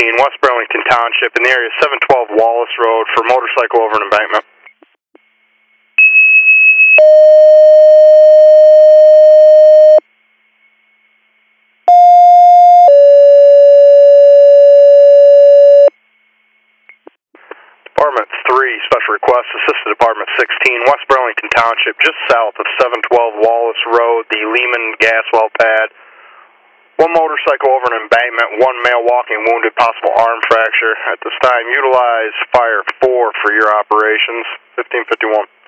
West Burlington Township, in the area 712 Wallace Road for motorcycle over an embankment. Department 3, special request, assisted Department 16, West Burlington Township, just south of 712 Wallace Road, the Lehman gas well pad. One motorcycle over an embankment, one male walking wounded, possible arm fracture. At this time, utilize Fire 4 for your operations, 1551.